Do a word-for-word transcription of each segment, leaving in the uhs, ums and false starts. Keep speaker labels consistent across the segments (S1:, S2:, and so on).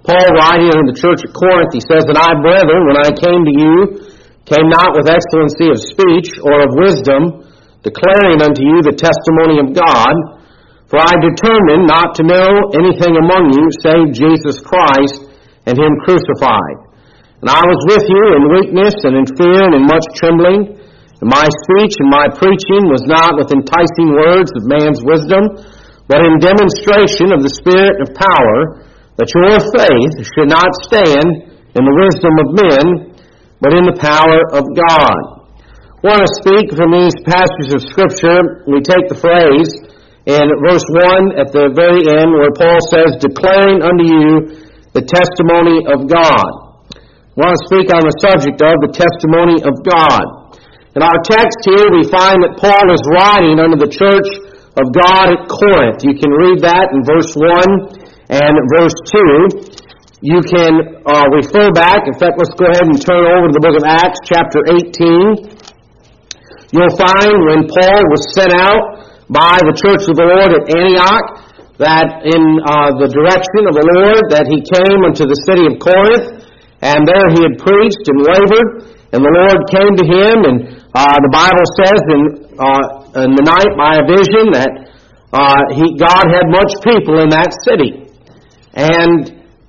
S1: Paul, writing unto the church at Corinth, he says, "And I, brethren, when I came to you, came not with excellency of speech or of wisdom, declaring unto you the testimony of God. For I determined not to know anything among you save Jesus Christ and Him crucified. And I was with you in weakness and in fear and in much trembling. And my speech and my preaching was not with enticing words of man's wisdom, but in demonstration of the Spirit of power, that your faith should not stand in the wisdom of men, but in the power of God." I want to speak from these passages of Scripture. We take the phrase in verse one at the very end where Paul says, "Declaring unto you the testimony of God." I want to speak on the subject of the testimony of God. In our text here, we find that Paul is writing unto the church of God at Corinth. You can read that in verse one and verse two. You can uh, refer back. In fact, let's go ahead and turn over to the book of Acts, chapter eighteen. You'll find when Paul was sent out by the church of the Lord at Antioch, that in uh, the direction of the Lord, that he came unto the city of Corinth, and there he had preached and labored, and the Lord came to him, and uh, the Bible says in, uh, in the night by a vision that uh, he, God had much people in that city. And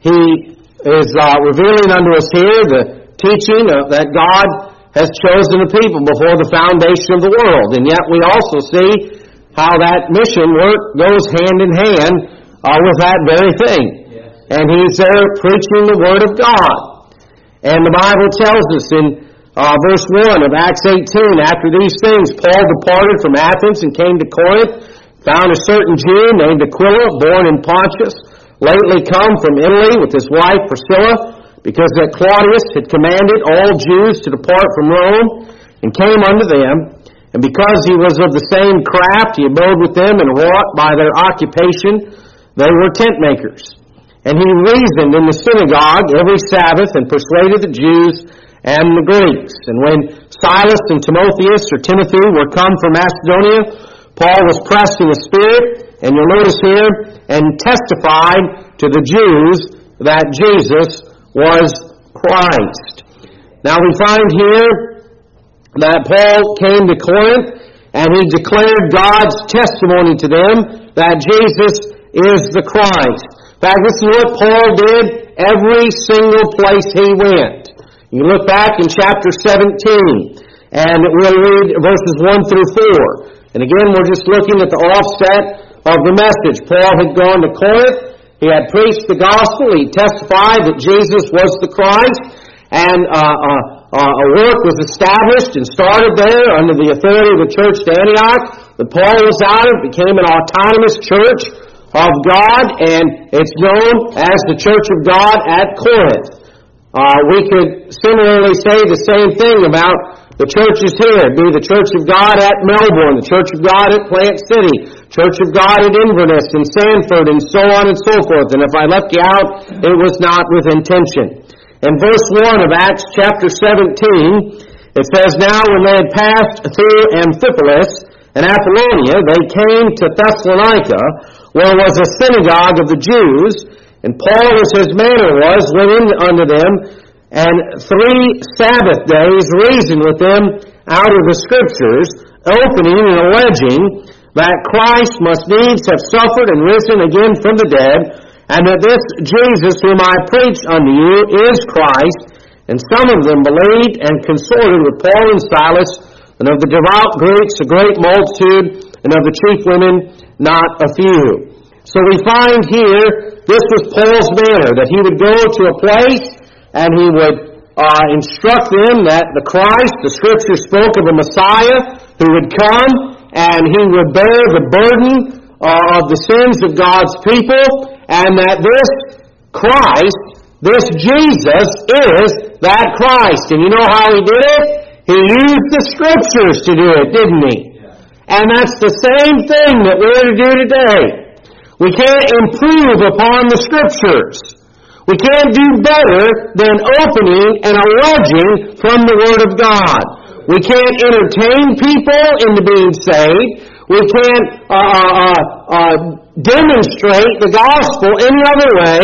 S1: he is uh, revealing unto us here the teaching of, that God has chosen a people before the foundation of the world. And yet we also see how that mission work goes hand in hand uh, with that very thing. Yes. And he's there preaching the Word of God. And the Bible tells us in uh, verse one of Acts eighteen, "After these things Paul departed from Athens and came to Corinth, found a certain Jew named Aquila, born in Pontus, lately come from Italy with his wife Priscilla, because that Claudius had commanded all Jews to depart from Rome, and came unto them. And because he was of the same craft, he abode with them, and wrought by their occupation. They were tent makers. And he reasoned in the synagogue every Sabbath, and persuaded the Jews and the Greeks. And when Silas and Timotheus, or Timothy, were come from Macedonia, Paul was pressed in the Spirit, and you'll notice here, and testified to the Jews that Jesus was Christ." Now we find here that Paul came to Corinth, and he declared God's testimony to them that Jesus is the Christ. In fact, this is what Paul did every single place he went. You look back in chapter seventeen, and we'll read verses one through four. And again, we're just looking at the offset of the message. Paul had gone to Corinth. He had preached the gospel. He testified that Jesus was the Christ. And uh, uh, uh, a work was established and started there under the authority of the church at Antioch. But Paul was out of it, became an autonomous church of God, and it's known as the Church of God at Corinth. Uh, we could similarly say the same thing about the churches here. It'd be the Church of God at Melbourne, the Church of God at Plant City, Church of God at Inverness and Sanford, and so on and so forth. And if I left you out, it was not with intention. In verse one of Acts chapter seventeen, it says, "Now when they had passed through Amphipolis and Apollonia, they came to Thessalonica, where was a synagogue of the Jews. And Paul, as his manner was, went in unto them, and three Sabbath days reasoned with them out of the Scriptures, opening and alleging that Christ must needs have suffered and risen again from the dead, and that this Jesus whom I preach unto you is Christ. And some of them believed and consorted with Paul and Silas, and of the devout Greeks a great multitude, and of the chief women not a few." So we find here, this was Paul's manner, that he would go to a place and he would uh, instruct them that the Christ, the Scripture spoke of a Messiah who would come, and he would bear the burden uh, of the sins of God's people, and that this Christ, this Jesus, is that Christ. And you know how he did it? He used the Scriptures to do it, didn't he? And that's the same thing that we're to do today. We can't improve upon the Scriptures. We can't do better than opening and alleging from the Word of God. We can't entertain people into being saved. We can't uh, uh, uh, demonstrate the gospel any other way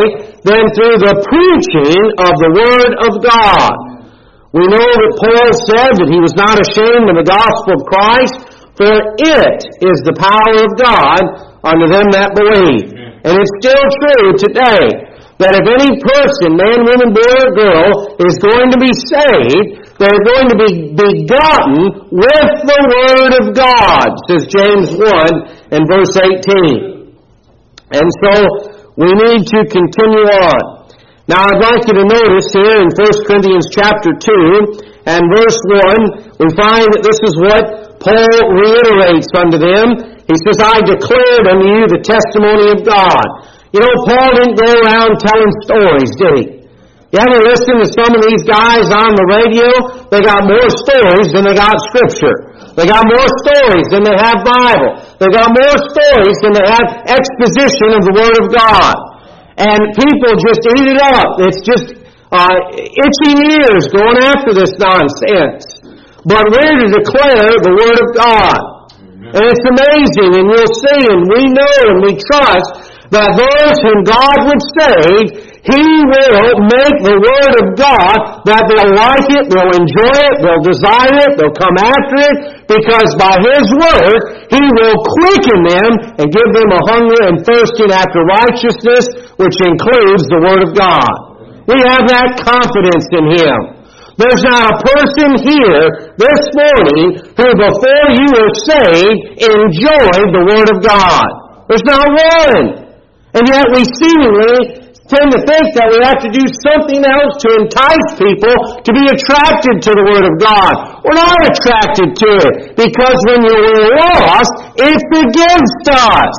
S1: than through the preaching of the Word of God. We know that Paul said that he was not ashamed of the gospel of Christ, for it is the power of God unto them that believe. And it's still true today that if any person, man, woman, boy, or girl, is going to be saved, they're going to be begotten with the Word of God, says James one and verse eighteen. And so we need to continue on. Now I'd like you to notice here in First Corinthians chapter two and verse one, we find that this is what Paul reiterates unto them. He says, I declared unto you the testimony of God. You know, Paul didn't go around telling stories, did he? You ever listen to some of these guys on the radio? They got more stories than they got Scripture. They got more stories than they have Bible. They got more stories than they have exposition of the Word of God. And people just eat it up. It's just uh, itching ears going after this nonsense. But we're to declare the Word of God. And it's amazing, and you'll see, and we know and we trust that those whom God would save, He will make the Word of God that they'll like it, they'll enjoy it, they'll desire it, they'll come after it, because by His Word, He will quicken them and give them a hunger and thirsting after righteousness, which includes the Word of God. We have that confidence in Him. There's not a person here this morning who before you were saved enjoyed the Word of God. There's not one. And yet we seemingly tend to think that we have to do something else to entice people to be attracted to the Word of God. We're not attracted to it because when you're lost, it's against us.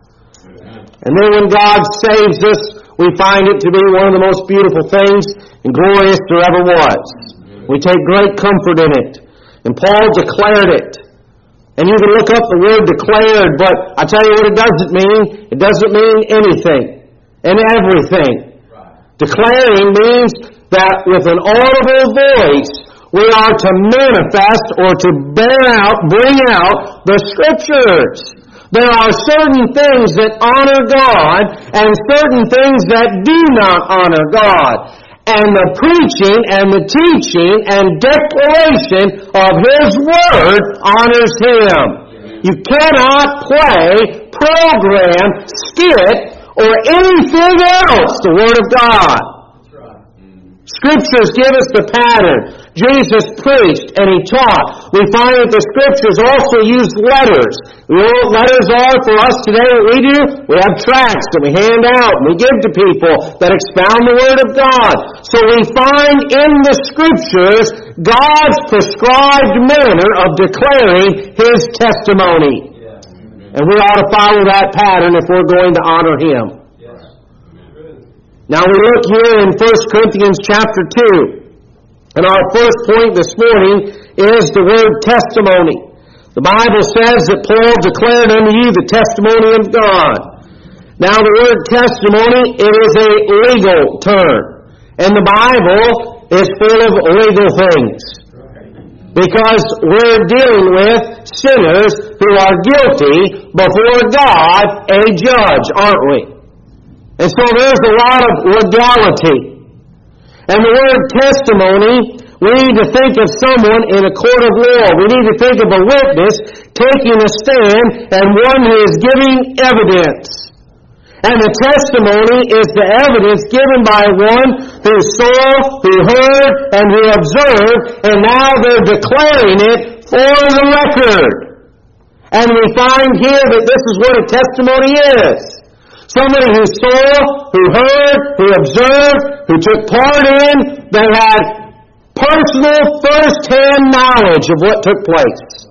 S1: And then when God saves us, we find it to be one of the most beautiful things and glorious there ever was. We take great comfort in it. And Paul declared it. And you can look up the word declared, but I tell you what it doesn't mean. It doesn't mean anything and everything. Right. Declaring means that with an audible voice, we are to manifest or to bear out, bring out the Scriptures. There are certain things that honor God and certain things that do not honor God. And the preaching and the teaching and declaration of His Word honors Him. You cannot play, program, skit, or anything else the Word of God. Scriptures give us the pattern. Jesus preached and He taught. We find that the Scriptures also use letters. You know what letters are for us today? What we do? We have tracts that we hand out and we give to people that expound the Word of God. So we find in the Scriptures God's prescribed manner of declaring His testimony. And we ought to follow that pattern if we're going to honor Him. Now we look here in First Corinthians chapter two. And our first point this morning is the word testimony. The Bible says that Paul declared unto you the testimony of God. Now the word testimony, it is a legal term. And the Bible is full of legal things. Because we're dealing with sinners who are guilty before God, a judge, aren't we? And so there's a lot of legality. And the word testimony, we need to think of someone in a court of law. We need to think of a witness taking a stand and one who is giving evidence. And the testimony is the evidence given by one who saw, who heard, and who observed, and now they're declaring it for the record. And we find here that this is what a testimony is. Somebody who saw, who heard, who observed, who took part in, they had personal, first-hand knowledge of what took place.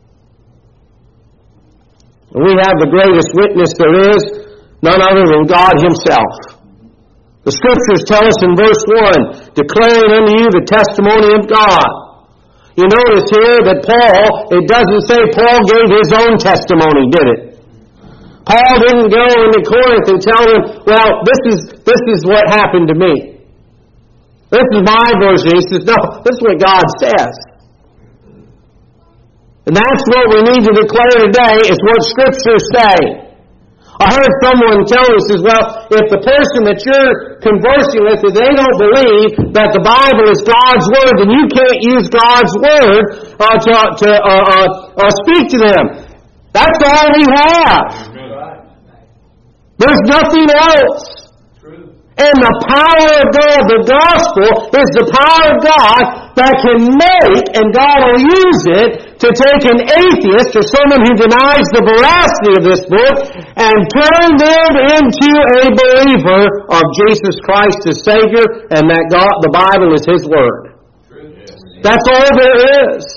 S1: And we have the greatest witness there is, none other than God Himself. The Scriptures tell us in verse one, declaring unto you the testimony of God. You notice here that Paul, it doesn't say Paul gave his own testimony, did it? Paul didn't go into Corinth and tell them, well, this is this is what happened to me. This is my version. He says, no, this is what God says. And that's what we need to declare today, is what Scriptures say. I heard someone tell me, says, well, if the person that you're conversing with, if they don't believe that the Bible is God's Word, then you can't use God's Word uh, to, to uh, uh, uh, speak to them. That's all we have. There's nothing else. And the power of God, the gospel, is the power of God that can make, and God will use it, to take an atheist or someone who denies the veracity of this book and turn them into a believer of Jesus Christ as Savior and that God, the Bible is His Word. That's all there is.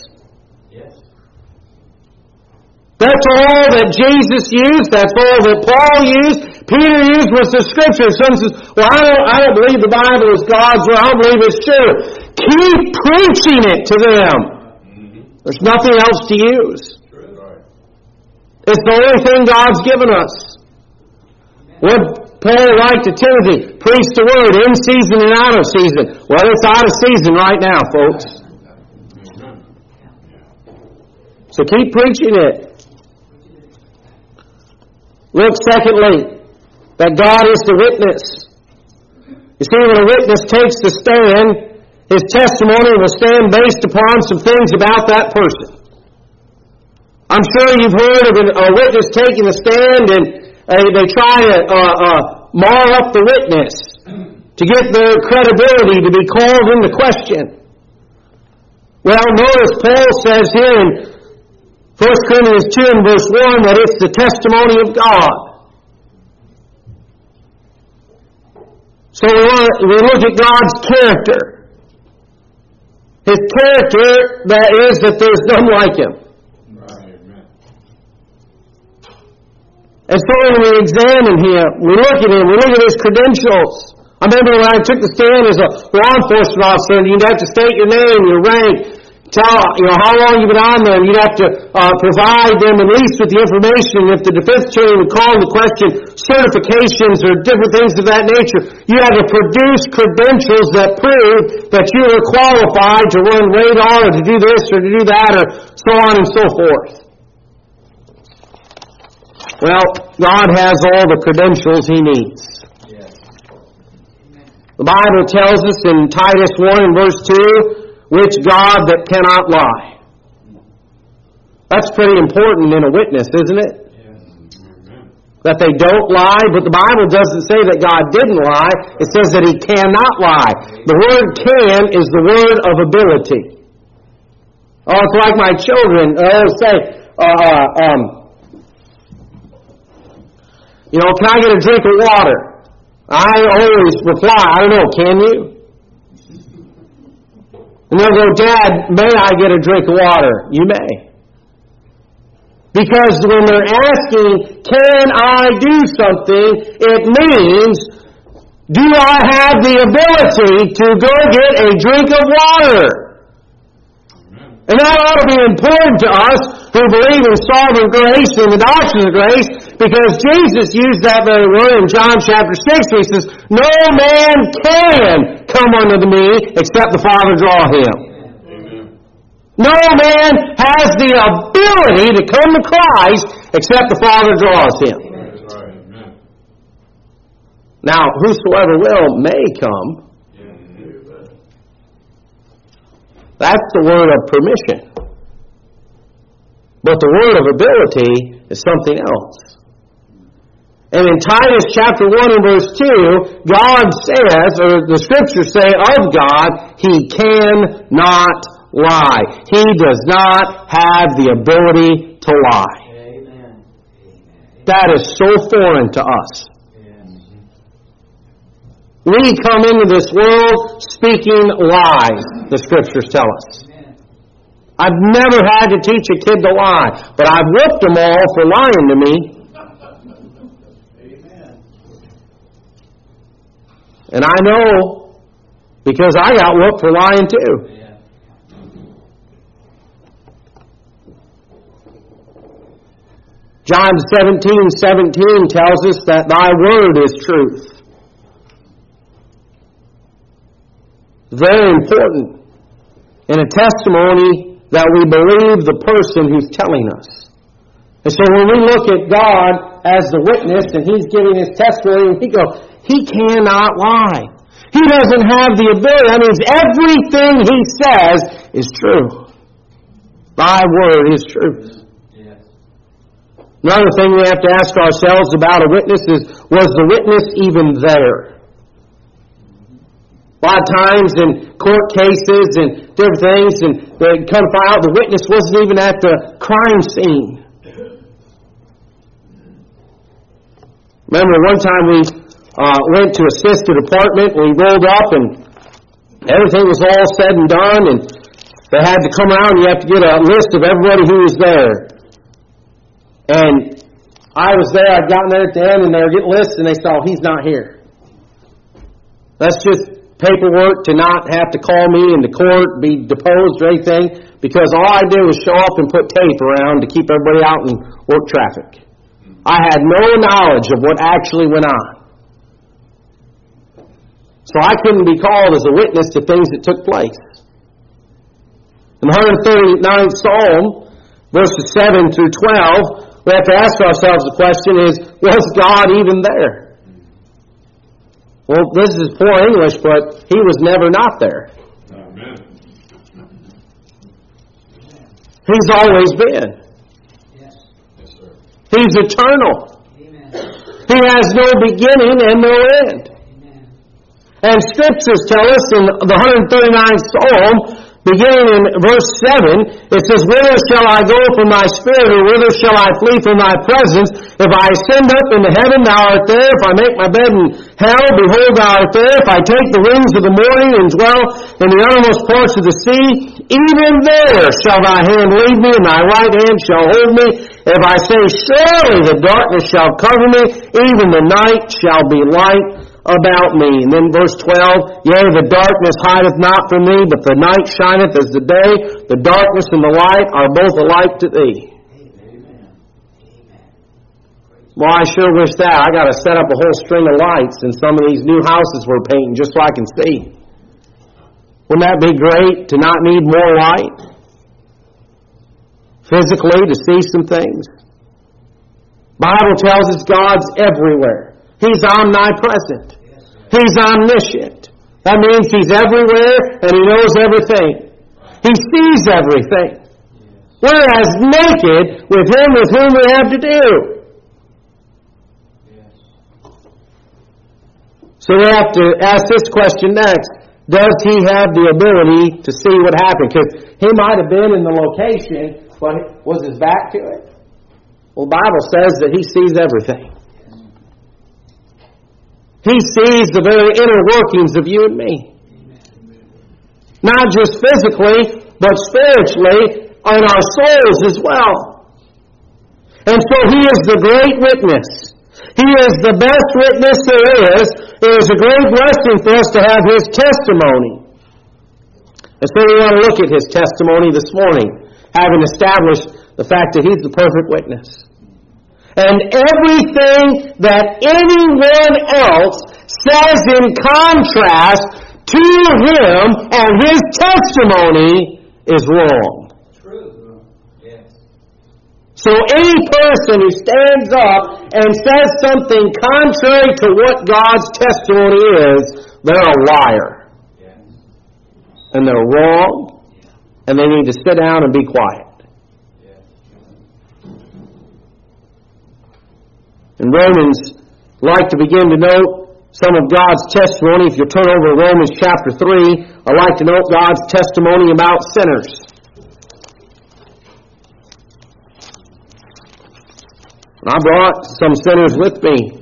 S1: That's all that Jesus used. That's all that Paul used. Peter used was the Scripture. Someone says, well, I don't, I don't believe the Bible is God's Word. I don't believe it's true. Keep preaching it to them. There's nothing else to use. It's the only thing God's given us. What Paul write to Timothy? Preach the Word in season and out of season. Well, it's out of season right now, folks. So keep preaching it. Look, secondly, that God is the witness. You see, when a witness takes the stand, his testimony will stand based upon some things about that person. I'm sure you've heard of a witness taking the stand and uh, they try to uh, uh, mar up the witness to get their credibility to be called into question. Well, notice Paul says here in First Corinthians two and verse one that it's the testimony of God. So we, want, we look at God's character. His character, that is, that there's none like Him. And so when we examine Him, we look at Him, we look at His credentials. I remember when I took the stand as a law enforcement officer, and you'd have to state your name, your rank, tell you know how long you've been on there, and you'd have to uh, provide them at least with the information. If the defense attorney would call into question certifications or different things of that nature, you had to produce credentials that prove that you were qualified to run radar or to do this or to do that or so on and so forth. Well, God has all the credentials He needs. The Bible tells us in Titus one and verse two, which God that cannot lie. That's pretty important in a witness, isn't it? That they don't lie, but the Bible doesn't say that God didn't lie. It says that He cannot lie. The word can is the word of ability. Oh, it's like my children. They'll say, uh, um, you know, can I get a drink of water? I always reply, I don't know, can you? And they'll go, Dad, may I get a drink of water? You may. Because when they're asking, can I do something, it means, do I have the ability to go get a drink of water? And that ought to be important to us who believe in sovereign grace and the doctrine of grace, because Jesus used that very word in John chapter six, where He says, no man can come unto me except the Father draw him. Amen. No man has the ability to come to Christ except the Father draws him. That's right. Amen. Now, whosoever will may come. That's the word of permission. But the word of ability is something else. And in Titus chapter one and verse two, God says, or the Scriptures say of God, He cannot lie. He does not have the ability to lie. Amen. That is so foreign to us. We come into this world speaking lies, the Scriptures tell us. I've never had to teach a kid to lie, but I've whipped them all for lying to me. And I know, because I got whooped for lying too. John seventeen seventeen tells us that Thy word is truth. Very important in a testimony that we believe the person who's telling us. And so when we look at God as the witness, and he's giving his testimony, and he goes, he cannot lie. He doesn't have the ability. That means everything he says is true. Thy word is truth. Yes. Another thing we have to ask ourselves about a witness is, was the witness even there? A lot of times in court cases and different things, and they come to find out the witness wasn't even at the crime scene. Remember one time we uh, went to assist a department, we rolled up and everything was all said and done, and they had to come around and you have to get a list of everybody who was there. And I was there, I'd gotten there at the end, and they were getting lists, and they saw, he's not here. That's just paperwork to not have to call me into court, be deposed or anything, because all I did was show up and put tape around to keep everybody out and work traffic. I had no knowledge of what actually went on. So I couldn't be called as a witness to things that took place. In the one hundred thirty-ninth Psalm, verses seven through twelve, we have to ask ourselves the question is, was God even there? Well, this is poor English, but He was never not there. Amen. He's always been. Yes. Yes, sir. He's eternal. Amen. He has no beginning and no end. Amen. And Scriptures tell us in the one hundred thirty-ninth Psalm, beginning in verse seven, it says, whither shall I go from thy spirit, or whither shall I flee from thy presence? If I ascend up into heaven, thou art there. If I make my bed in hell, behold, thou art there. If I take the wings of the morning and dwell in the uttermost parts of the sea, even there shall thy hand lead me, and thy right hand shall hold me. If I say, surely the darkness shall cover me, even the night shall be light about me. And then verse twelve, yea, the darkness hideth not from thee, but the night shineth as the day. The darkness and the light are both alike to thee. Amen. Well, I sure wish that. I got to set up a whole string of lights in some of these new houses we're painting just so I can see. Wouldn't that be great to not need more light? Physically, to see some things. Bible tells us God's everywhere. He's omnipresent. He's omniscient. That means He's everywhere and He knows everything. He sees everything. We're as naked with Him with whom we have to do. So we have to ask this question next. Does He have the ability to see what happened? Because He might have been in the location, but was His back to it? Well, the Bible says that He sees everything. He sees the very inner workings of you and me. Not just physically, but spiritually, and our souls as well. And so He is the great witness. He is the best witness there is. It is a great blessing for us to have His testimony. And so we want to look at His testimony this morning, having established the fact that He's the perfect witness. And everything that anyone else says in contrast to Him and His testimony is wrong. True. Yes. So any person who stands up and says something contrary to what God's testimony is, they're a liar. Yes. And they're wrong, and they need to sit down and be quiet. And Romans like to begin to note some of God's testimony. If you turn over to Romans chapter three, I'd like to note God's testimony about sinners. And I brought some sinners with me.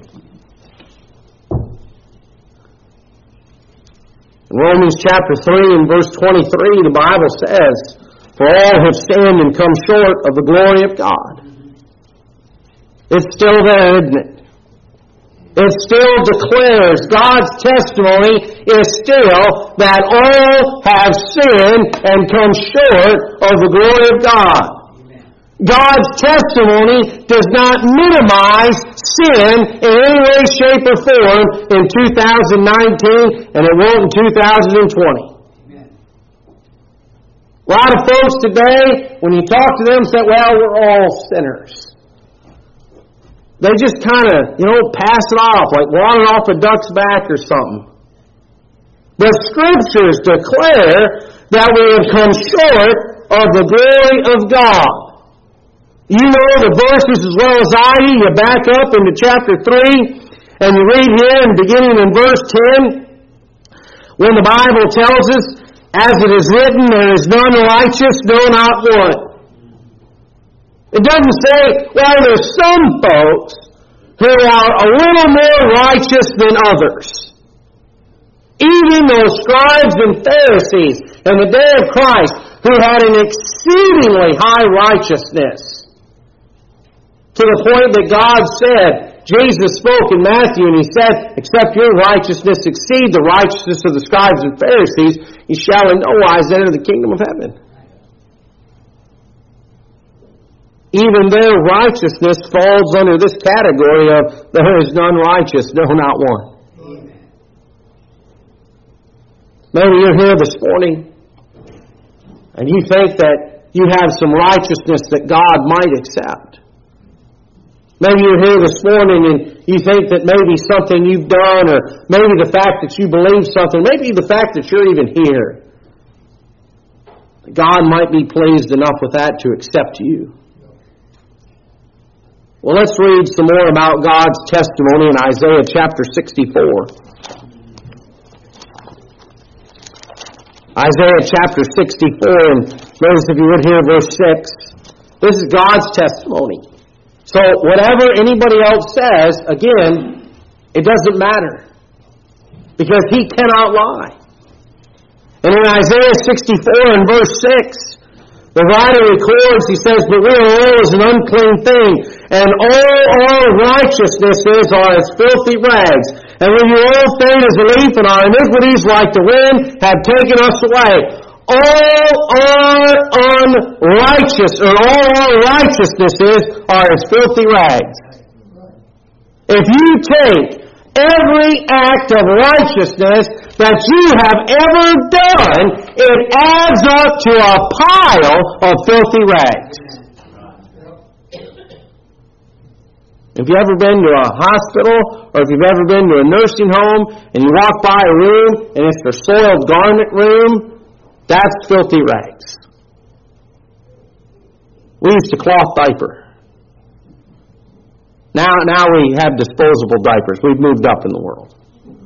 S1: In Romans chapter three and verse twenty-three, the Bible says, for all have sinned and come short of the glory of God. It's still there, isn't it? It still declares, God's testimony is still that all have sinned and come short of the glory of God. Amen. God's testimony does not minimize sin in any way, shape, or form in two thousand nineteen, and it won't in two thousand twenty. Amen. A lot of folks today, when you talk to them, say, well, we're all sinners. they just kind of, you know, pass it off, like water off a duck's back or something. The Scriptures declare that we have come short of the glory of God. You know the verses as well as I do. You back up into chapter three, and you read here, and beginning in verse ten, when the Bible tells us, as it is written, there is none righteous, no, not one. It doesn't say, well, there's some folks who are a little more righteous than others. Even those scribes and Pharisees in the day of Christ who had an exceedingly high righteousness, to the point that God said, Jesus spoke in Matthew and He said, except your righteousness exceed the righteousness of the scribes and Pharisees, you shall in no wise enter the kingdom of heaven. Even their righteousness falls under this category of there is none righteous, no, not one. Maybe you're here this morning and you think that you have some righteousness that God might accept. Maybe you're here this morning and you think that maybe something you've done, or maybe the fact that you believe something, maybe the fact that you're even here, God might be pleased enough with that to accept you. Well, let's read some more about God's testimony in Isaiah chapter sixty-four. Isaiah chapter sixty-four, and notice if you would hear verse six. This is God's testimony. So whatever anybody else says, again, it doesn't matter. Because He cannot lie. And in Isaiah sixty-four and verse six, the writer records, he says, but we are all as an unclean thing, and all our righteousnesses are as filthy rags. And when you all fade as a leaf, and our iniquities like the wind have taken us away. All our unrighteous, or all our righteousnesses are as filthy rags. If you take every act of righteousness that you have ever done, it adds up to a pile of filthy rags. If you've ever been to a hospital, or if you've ever been to a nursing home, and you walk by a room, and it's the soiled garment room, that's filthy rags. We used to cloth diaper. Now, now we have disposable diapers. We've moved up in the world.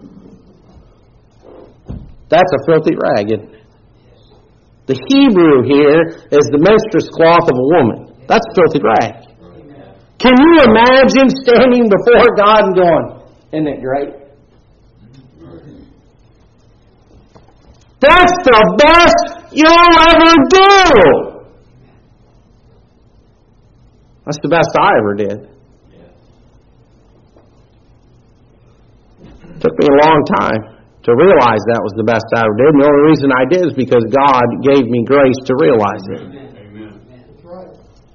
S1: That's a filthy rag, isn't it? The Hebrew here is the menstruous cloth of a woman. That's a filthy rag. Can you imagine standing before God and going, isn't it great? That's the best you'll ever do. That's the best I ever did. It took me a long time to realize that was the best I ever did. And the only reason I did is because God gave me grace to realize it. Amen. That's right.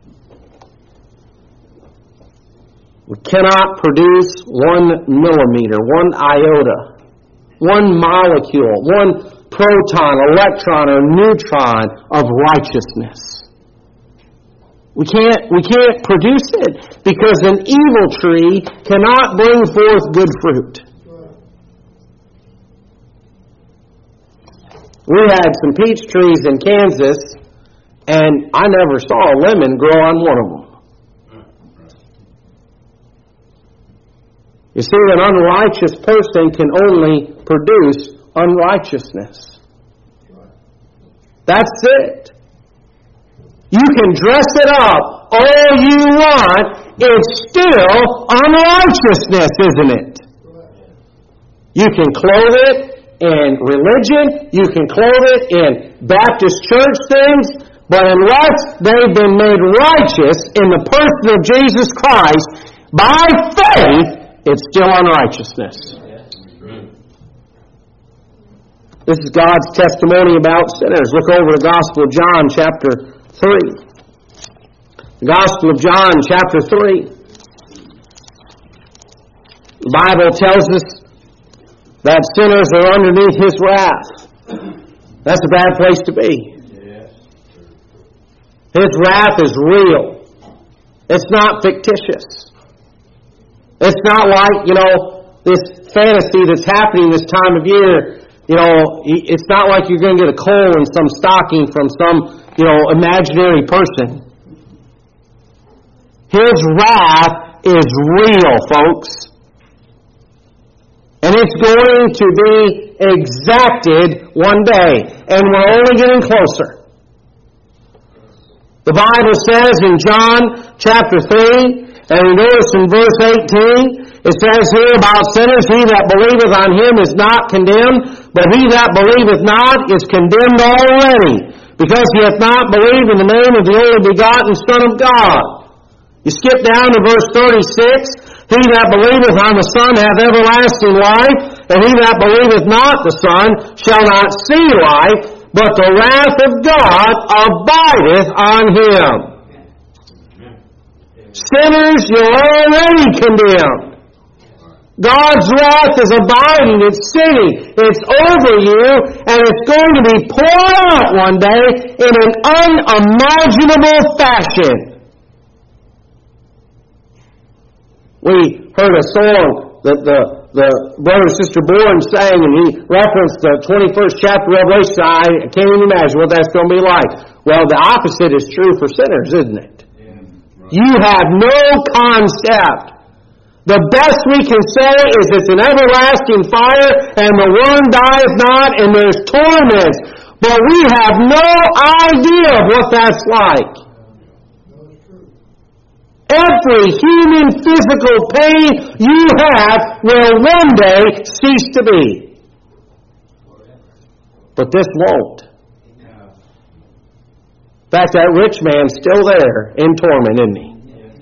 S1: We cannot produce one millimeter, one iota, one molecule, one proton, electron, or neutron of righteousness. We can't, we can't produce it because an evil tree cannot bring forth good fruit. We had some peach trees in Kansas, and I never saw a lemon grow on one of them. You see, an unrighteous person can only produce unrighteousness. That's it. You can dress it up all you want, it's still unrighteousness, isn't it? You can clothe it in religion, you can clothe it in Baptist church things, but unless they've been made righteous in the person of Jesus Christ by faith, it's still unrighteousness. This is God's testimony about sinners. Look over the Gospel of John, chapter three. The Gospel of John, chapter three. The Bible tells us that sinners are underneath His wrath. That's a bad place to be. His wrath is real. It's not fictitious. It's not like, you know, this fantasy that's happening this time of year. You know, it's not like you're going to get a coal in some stocking from some, you know, imaginary person. His wrath is real, folks. And it's going to be exacted one day. And we're only getting closer. The Bible says in John chapter three, and you notice in verse eighteen, it says here about sinners, he that believeth on him is not condemned, but he that believeth not is condemned already, because he hath not believed in the name of the only begotten Son of God. You skip down to verse thirty-six, he that believeth on the Son hath everlasting life, and he that believeth not the Son shall not see life, but the wrath of God abideth on him. Sinners, you're already condemned. God's wrath is abiding, it's sitting, it's over you, and it's going to be poured out one day in an unimaginable fashion. We heard a song that the, the brother and sister Bourne sang, and he referenced the twenty-first chapter of Revelation. I can't even imagine what that's going to be like. Well, the opposite is true for sinners, isn't it? Yeah, right. You have no concept. The best we can say is it's an everlasting fire, and the worm dieth not, and there's torments. But we have no idea of what that's like. Every human physical pain you have will one day cease to be. But this won't. In fact, that rich man's still there in torment, isn't he?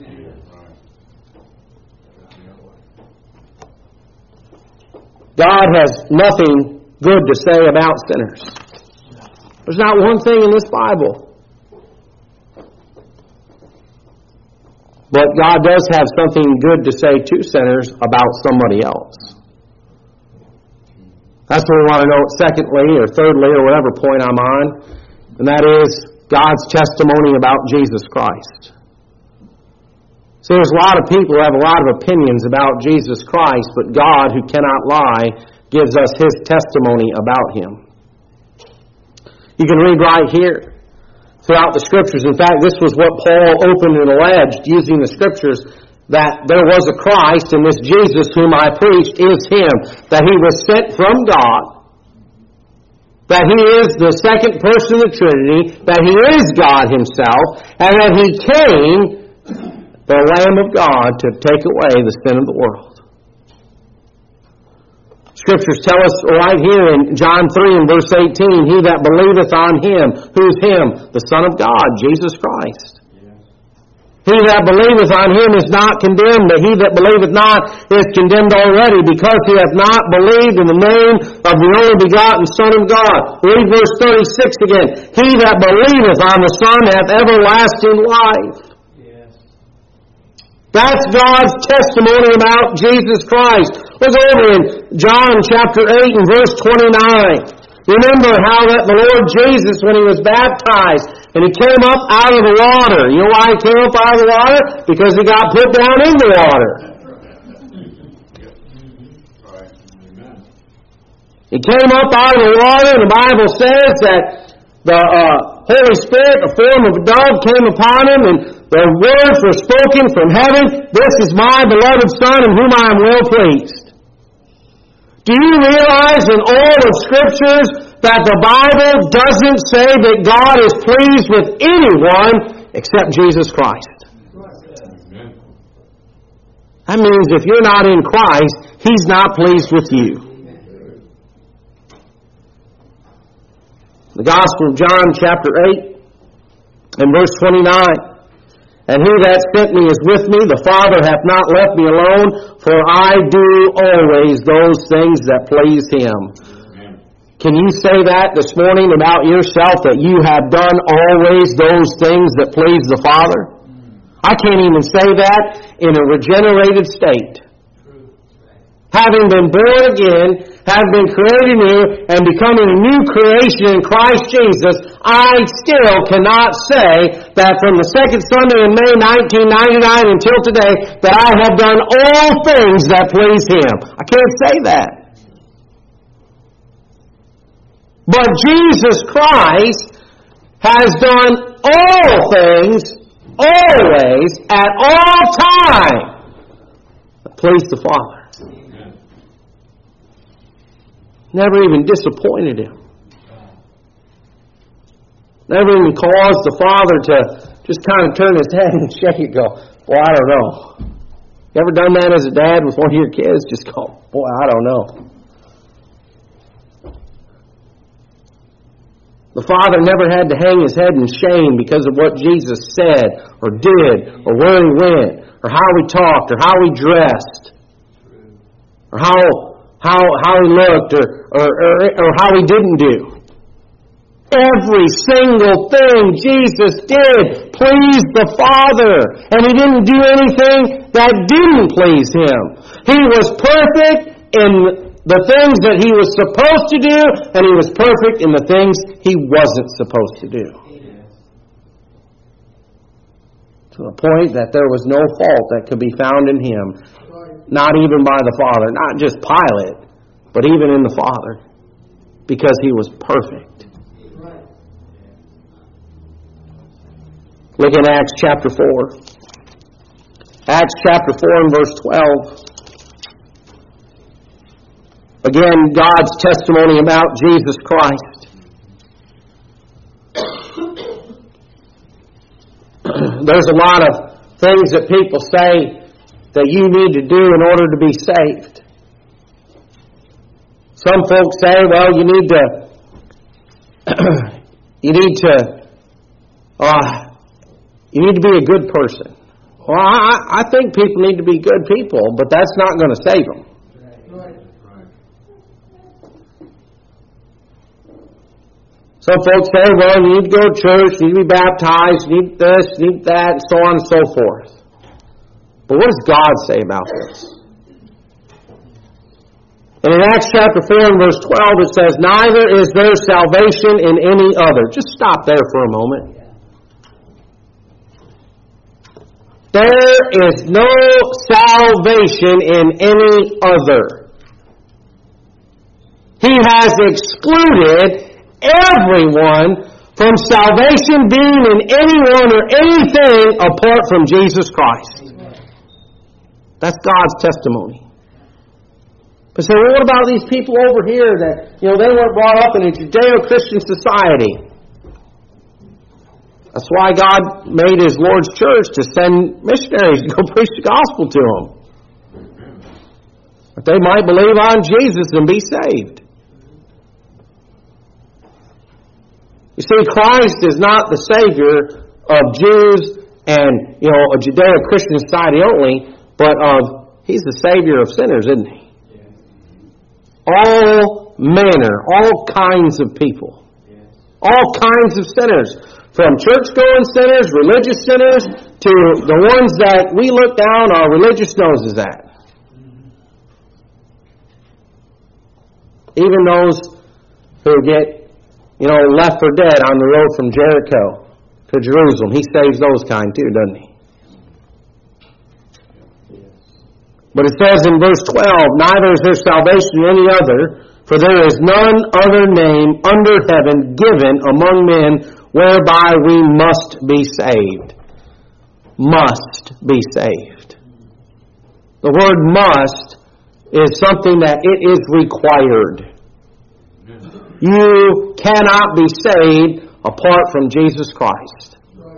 S1: God has nothing good to say about sinners. There's not one thing in this Bible. But God does have something good to say to sinners about somebody else. That's what we want to know secondly or thirdly or whatever point I'm on. And that is God's testimony about Jesus Christ. So there's a lot of people who have a lot of opinions about Jesus Christ, but God, who cannot lie, gives us His testimony about Him. You can read right here throughout the Scriptures. In fact, this was what Paul opened and alleged using the Scriptures, that there was a Christ, and this Jesus whom I preached is Him, that He was sent from God, that He is the second person of the Trinity, that He is God Himself, and that He came, the Lamb of God, to take away the sin of the world. Scriptures tell us right here in John three and verse eighteen, he that believeth on Him, who's Him? The Son of God, Jesus Christ. Yes. He that believeth on Him is not condemned, but he that believeth not is condemned already, because he hath not believed in the name of the only begotten Son of God. Read verse thirty-six again. He that believeth on the Son hath everlasting life. That's God's testimony about Jesus Christ. Look over in John chapter eight and verse twenty-nine. Remember how that the Lord Jesus, when He was baptized, and He came up out of the water. You know why He came up out of the water? Because He got put down in the water. He came up out of the water, and the Bible says that the uh, Holy Spirit, the form of a dove, came upon Him, and the words were spoken from heaven, this is my beloved Son in whom I am well pleased. Do you realize in all of Scriptures that the Bible doesn't say that God is pleased with anyone except Jesus Christ? That means if you're not in Christ, He's not pleased with you. The Gospel of John chapter eight and verse twenty-nine. And he that sent me is with me. The Father hath not left me alone, for I do always those things that please Him. Amen. Can you say that this morning about yourself, that you have done always those things that please the Father? I can't even say that in a regenerated state. Having been born again, have been created new and becoming a new creation in Christ Jesus, I still cannot say that from the second Sunday in May nineteen ninety-nine until today that I have done all things that please Him. I can't say that. But Jesus Christ has done all things, always, at all times, that please the Father. Never even disappointed Him. Never even caused the Father to just kind of turn His head and shake and go, boy, I don't know. You ever done that as a dad with one of your kids? Just go, boy, I don't know. The Father never had to hang His head in shame because of what Jesus said or did or where He went or how He talked or how He dressed or how how how He looked or, or, or, or how He didn't do. Every single thing Jesus did pleased the Father, and He didn't do anything that didn't please Him. He was perfect in the things that He was supposed to do, and He was perfect in the things He wasn't supposed to do. To the point that there was no fault that could be found in Him, not even by the Father, not just Pilate, but even in the Father, because He was perfect. Look in Acts chapter four. Acts chapter four and verse twelve. Again, God's testimony about Jesus Christ. There's a lot of things that people say that you need to do in order to be saved. Some folks say, well, you need to, you need to, uh, you need to be a good person. Well, I, I think people need to be good people, but that's not going to save them. Some folks say, well, you need to go to church, you need to be baptized, you need this, you need that, and so on and so forth. But what does God say about this? And in Acts chapter four and verse twelve it says, neither is there salvation in any other. Just stop there for a moment. There is no salvation in any other. He has excluded everyone from salvation being in anyone or anything apart from Jesus Christ. That's God's testimony. But say, well, what about these people over here that, you know, they weren't brought up in a Judeo-Christian society? That's why God made His Lord's church to send missionaries to go preach the gospel to them. That they might believe on Jesus and be saved. You see, Christ is not the Savior of Jews and, you know, a Judeo-Christian society only, but of, He's the Savior of sinners, isn't He? All manner, all kinds of people. All kinds of sinners. From church-going sinners, religious sinners, to the ones that we look down our religious noses at. Even those who get, you know, left for dead on the road from Jericho to Jerusalem. He saves those kind too, doesn't He? But it says in verse twelve, neither is there salvation in any other, for there is none other name under heaven given among men whereby we must be saved. Must be saved. The word must is something that it is required. You cannot be saved apart from Jesus Christ.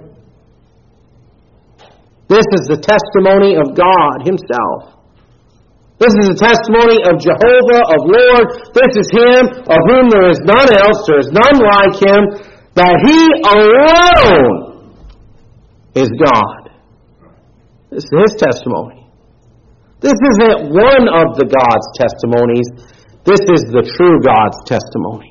S1: This is the testimony of God Himself. This is the testimony of Jehovah, of Lord. This is Him of whom there is none else, there is none like Him, that He alone is God. This is His testimony. This isn't one of the God's testimonies. This is the true God's testimony.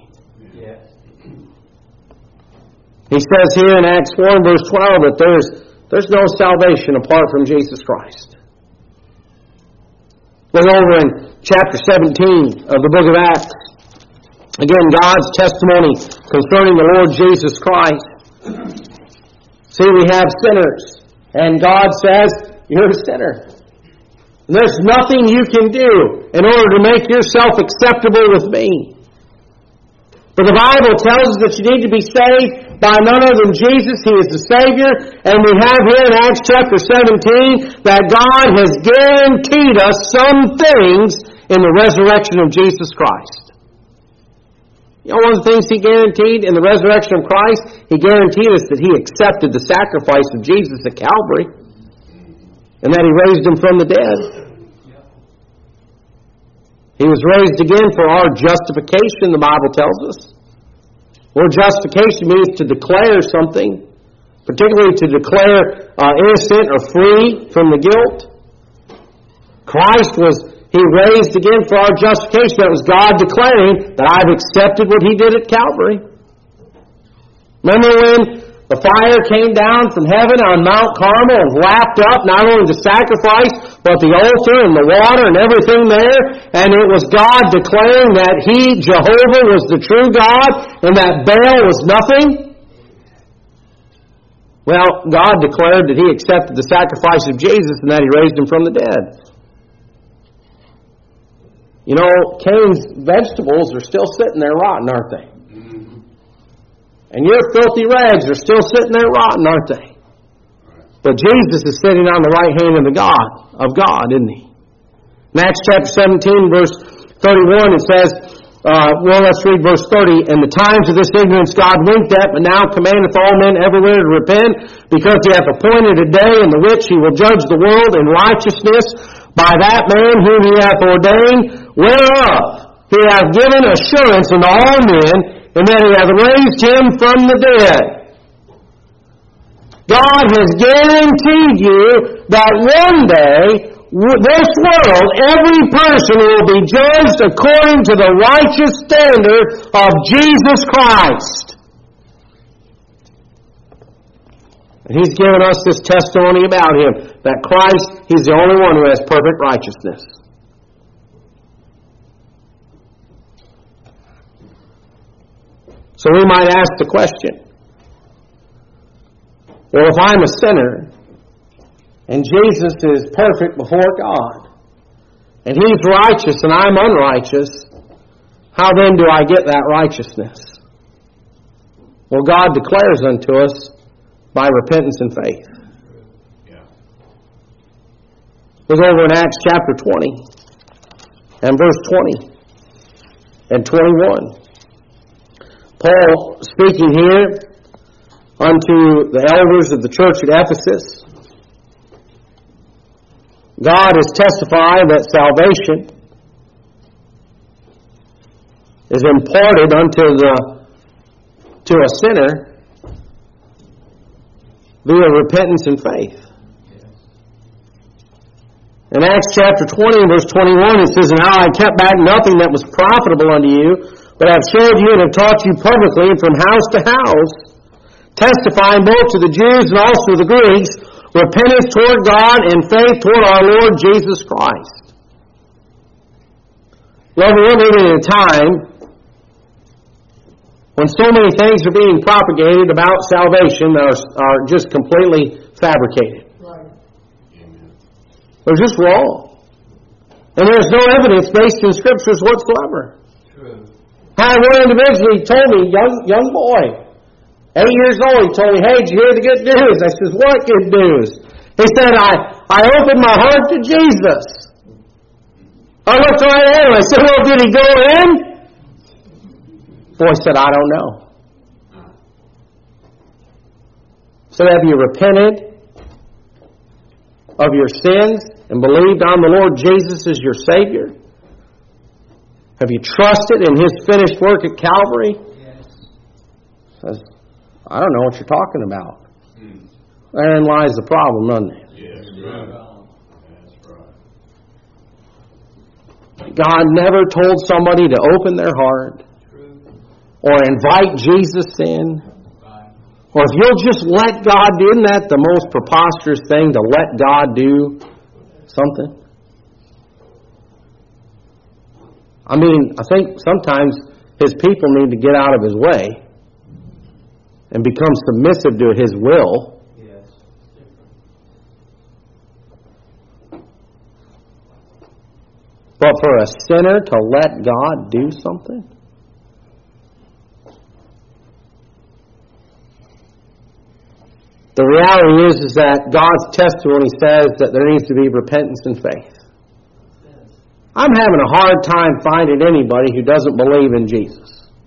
S1: He says here in Acts four verse twelve that there's, there's no salvation apart from Jesus Christ. Look over in chapter seventeen of the book of Acts. Again, God's testimony concerning the Lord Jesus Christ. See, we have sinners. And God says, you're a sinner. And there's nothing you can do in order to make yourself acceptable with me. But the Bible tells us that you need to be saved by none other than Jesus. He is the Savior. And we have here in Acts chapter seventeen that God has guaranteed us some things in the resurrection of Jesus Christ. You know, one of the things He guaranteed in the resurrection of Christ, He guaranteed us that He accepted the sacrifice of Jesus at Calvary and that He raised Him from the dead. He was raised again for our justification, the Bible tells us. Word justification means to declare something, particularly to declare uh, innocent or free from the guilt. Christ was He raised again for our justification. That was God declaring that I've accepted what He did at Calvary. Remember when the fire came down from heaven on Mount Carmel and lapped up not only the sacrifice, but the altar and the water and everything there? And it was God declaring that He, Jehovah, was the true God and that Baal was nothing? Well, God declared that He accepted the sacrifice of Jesus and that He raised Him from the dead. You know, Cain's vegetables are still sitting there rotten, aren't they? And your filthy rags are still sitting there rotten, aren't they? But Jesus is sitting on the right hand of the God of God, isn't He? In Acts chapter seventeen, verse thirty-one, it says, uh, well, let's read verse thirty. And the times of this ignorance God winked at, but now commandeth all men everywhere to repent, because He hath appointed a day in the which He will judge the world in righteousness by that man whom He hath ordained, whereof He hath given assurance unto all men, and that He hath raised Him from the dead. God has guaranteed you that one day, this world, every person will be judged according to the righteous standard of Jesus Christ. And He's given us this testimony about Him, that Christ, He's the only one who has perfect righteousness. So we might ask the question, well, if I'm a sinner, and Jesus is perfect before God, and He's righteous and I'm unrighteous, how then do I get that righteousness? Well, God declares unto us by repentance and faith. Yeah. Look over in Acts chapter twenty and verse twenty and twenty-one. Paul speaking here unto the elders of the church at Ephesus. God is testifying that salvation is imparted unto the to a sinner via repentance and faith. In Acts chapter twenty and verse twenty-one, it says, "And how I kept back nothing that was profitable unto you, but have showed you and have taught you publicly and from house to house, testifying both to the Jews and also to the Greeks, repentance toward God and faith toward our Lord Jesus Christ." Well, we're living in a time when so many things are being propagated about salvation that are, are just completely fabricated. Right. They're just wrong. And there's no evidence based in Scriptures whatsoever. True. I had one individual, he told me, young young boy, eight years old, he told me, "Hey, did you hear the good news?" I said, "What good news?" He said, I, I opened my heart to Jesus. I looked right at him. I said, "Well, did he go in?" Boy said, "I don't know." So have you repented of your sins and believed on the Lord Jesus as your Savior? Have you trusted in His finished work at Calvary? Yes. Says, "I don't know what you're talking about." Hmm. Therein lies the problem, doesn't it? Yes, right. That's right. God never told somebody to open their heart or invite Jesus in. Or if you'll just let God do, isn't that the most preposterous thing, to let God do something? I mean, I think sometimes His people need to get out of His way and become submissive to His will.
S2: Yes.
S1: But for a sinner to let God do something? The reality is, is that God's testimony says that there needs to be repentance and faith. I'm having a hard time finding anybody who doesn't believe in Jesus.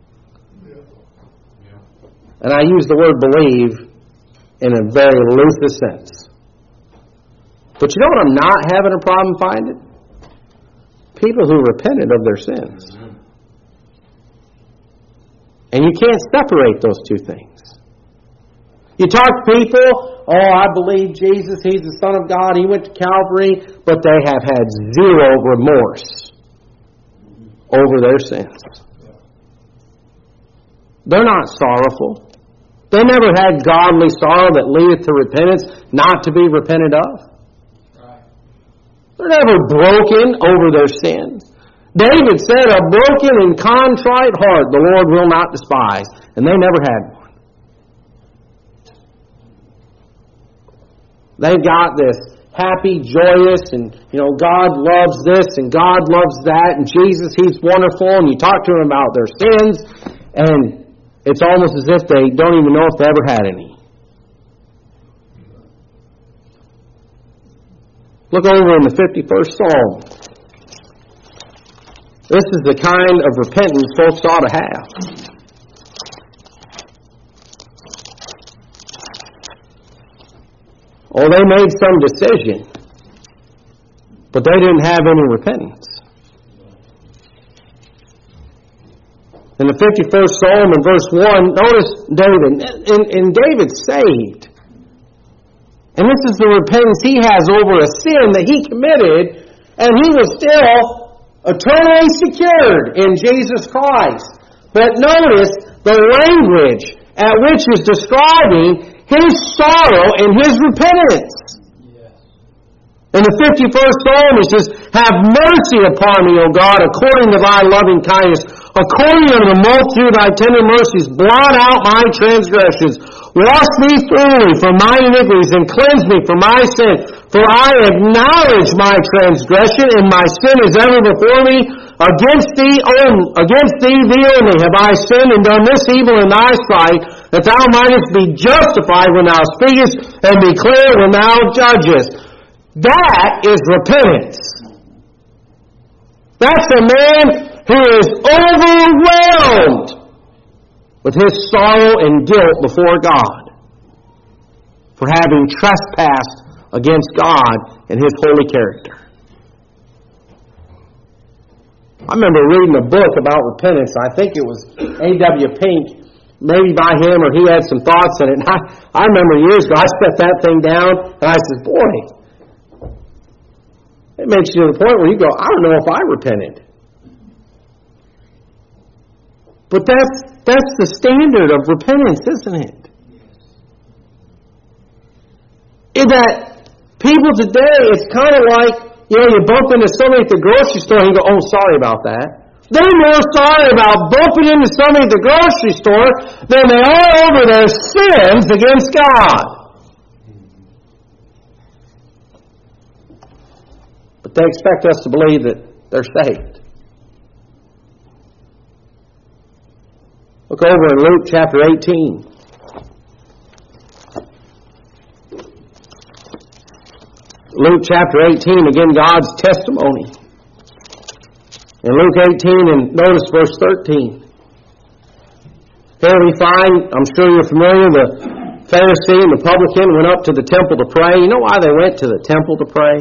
S1: And I use the word believe in a very loose sense. But you know what I'm not having a problem finding? People who repented of their sins. And you can't separate those two things. You talk to people, oh, I believe Jesus, He's the Son of God, He went to Calvary, but they have had zero remorse over their sins. They're not sorrowful. They never had godly sorrow that leadeth to repentance, not to be repented of. They're never broken over their sin. David said, a broken and contrite heart the Lord will not despise. And they never had one. They've got this happy, joyous, and, you know, God loves this and God loves that, and Jesus, He's wonderful, and you talk to them about their sins, and it's almost as if they don't even know if they ever had any. Look over in the fifty-first Psalm. This is the kind of repentance folks ought to have. Oh, they made some decision, but they didn't have any repentance. In the fifty-first Psalm in verse one, notice David, and, and David's saved. And this is the repentance he has over a sin that he committed, and he was still eternally secured in Jesus Christ. But notice the language at which is describing His sorrow and His repentance. Yes. In the fifty-first Psalm it says, have mercy upon me, O God, according to Thy loving kindness. According to the multitude of Thy tender mercies, blot out my transgressions. Wash me thoroughly from my iniquities and cleanse me from my sin. For I acknowledge my transgression, and my sin is ever before me. Against thee, only, against thee, thee only, have I sinned and done this evil in Thy sight, that Thou mightest be justified when Thou speakest, and be clear when Thou judgest. That is repentance. That's a man who is overwhelmed with his sorrow and guilt before God for having trespassed against God and His holy character. I remember reading a book about repentance. I think it was A W Pink, maybe by him, or he had some thoughts on it. And I, I remember years ago, I set that thing down, and I said, boy, it makes you to the point where you go, I don't know if I repented. But that's that's the standard of repentance, isn't it? In that people today, it's kind of like, you know, you bump into somebody at the grocery store and you go, oh, sorry about that. They're more sorry about bumping into somebody at the grocery store than they are over their sins against God. But they expect us to believe that they're saved. Look over in Luke chapter eighteen. Luke chapter eighteen, again, God's testimony. In Luke eighteen, and notice verse thirteen. Here we find, I'm sure you're familiar, the Pharisee and the publican went up to the temple to pray. You know why they went to the temple to pray?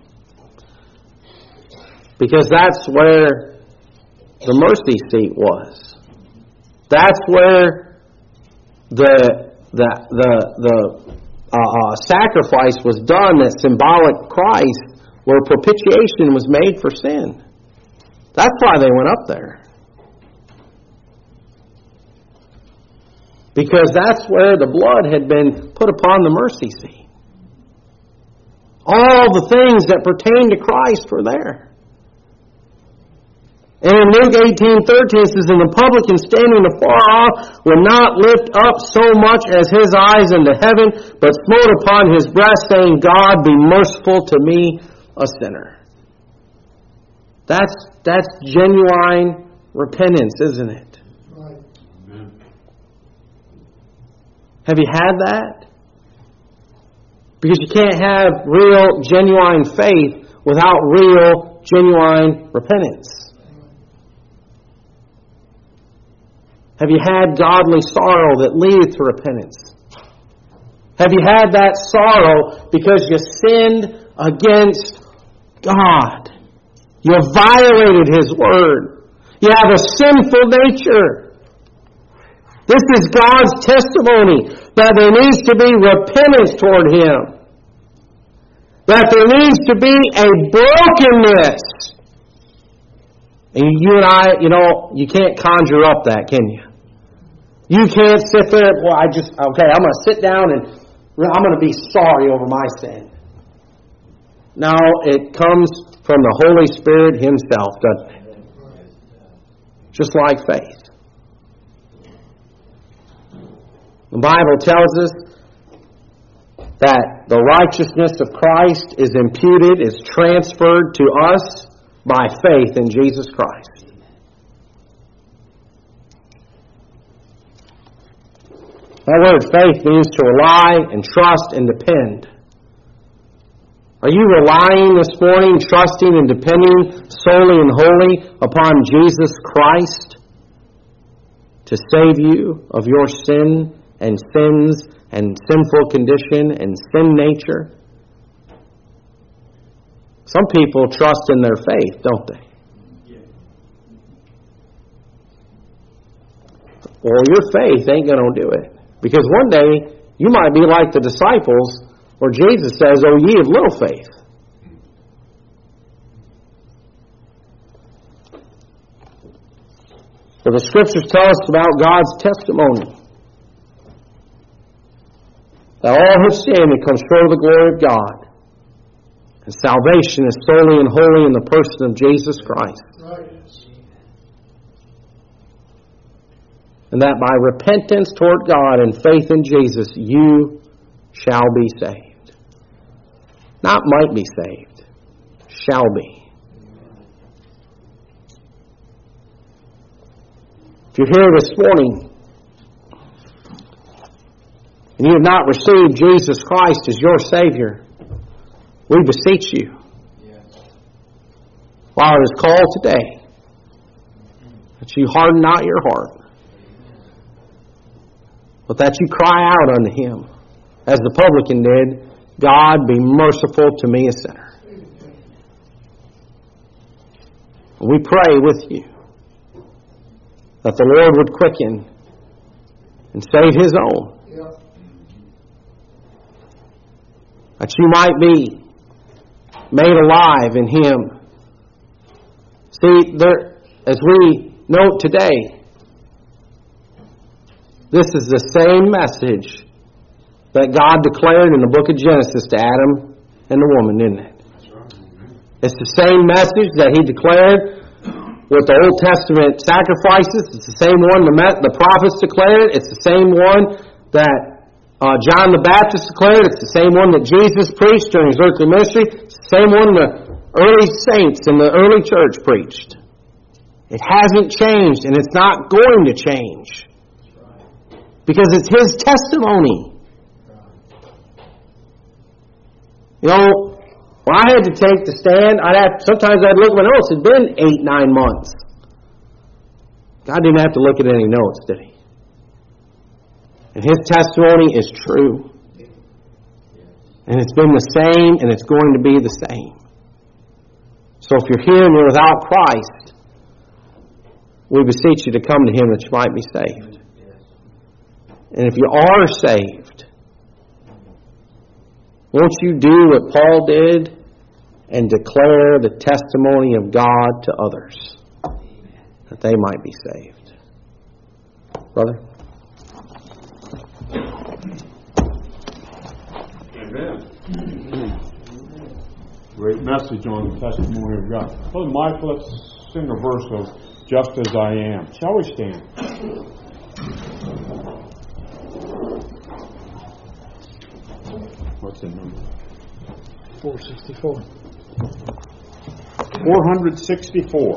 S1: Because that's where the mercy seat was. That's where the the the the uh, uh, sacrifice was done, that symbolic Christ, where propitiation was made for sin. That's why they went up there. Because that's where the blood had been put upon the mercy seat. All the things that pertain to Christ were there. And in Luke eighteen thirteen it says, And the publican standing afar off would not lift up so much as his eyes into heaven, but smote upon his breast, saying, God, be merciful to me, a sinner. That's, that's genuine repentance, isn't it?
S2: Right.
S1: Have you had that? Because you can't have real, genuine faith without real, genuine repentance. Have you had godly sorrow that leads to repentance? Have you had that sorrow because you sinned against God? You violated His Word. You have a sinful nature. This is God's testimony that there needs to be repentance toward Him. That there needs to be a brokenness. And you and I, you know, you can't conjure up that, can you? You can't sit there, well, I just, okay, I'm going to sit down and I'm going to be sorry over my sin. No, it comes from the Holy Spirit Himself, doesn't it? Just like faith. The Bible tells us that the righteousness of Christ is imputed, is transferred to us by faith in Jesus Christ. That word faith means to rely and trust and depend. Are you relying this morning, trusting and depending solely and wholly upon Jesus Christ to save you of your sin and sins and sinful condition and sin nature? Some people trust in their faith, don't they? Well, your faith ain't going to do it. Because one day, you might be like the disciples, where Jesus says, O ye of little faith. For the Scriptures tell us about God's testimony. That all have sinned and come short of the glory of God. And salvation is solely and wholly in the person of Jesus Christ.
S2: Right.
S1: And that by repentance toward God and faith in Jesus, you shall be saved. Not might be saved, shall be. If you're here this morning and you have not received Jesus Christ as your Savior, we beseech you, while it is called today, that you harden not your heart, but that you cry out unto Him, as the publican did, God, be merciful to me, a sinner. We pray with you that the Lord would quicken and save His own.
S2: Yep.
S1: That you might be made alive in Him. See, there, as we note today, this is the same message that God declared in the book of Genesis to Adam and the woman, isn't it? It's the same message that He declared with the Old Testament sacrifices. It's the same one the prophets declared. It's the same one that uh, John the Baptist declared. It's the same one that Jesus preached during His earthly ministry. It's the same one the early saints in the early church preached. It hasn't changed, and it's not going to change. Because it's His testimony. You know, when I had to take the stand, I'd have, sometimes I'd look at my notes. It'd been eight, nine months. God didn't have to look at any notes, did He? And His testimony is true. And it's been the same, and it's going to be the same. So if you're here and you're without Christ, we beseech you to come to Him that you might be saved. And if you are saved, won't you do what Paul did and declare the testimony of God to others, that they might be saved? Brother?
S3: Amen. Great message on the testimony of God. Brother Mike, let's
S2: sing a verse of Just As I Am. Shall we stand? What's the number?
S3: four sixty-four.
S2: four sixty-four.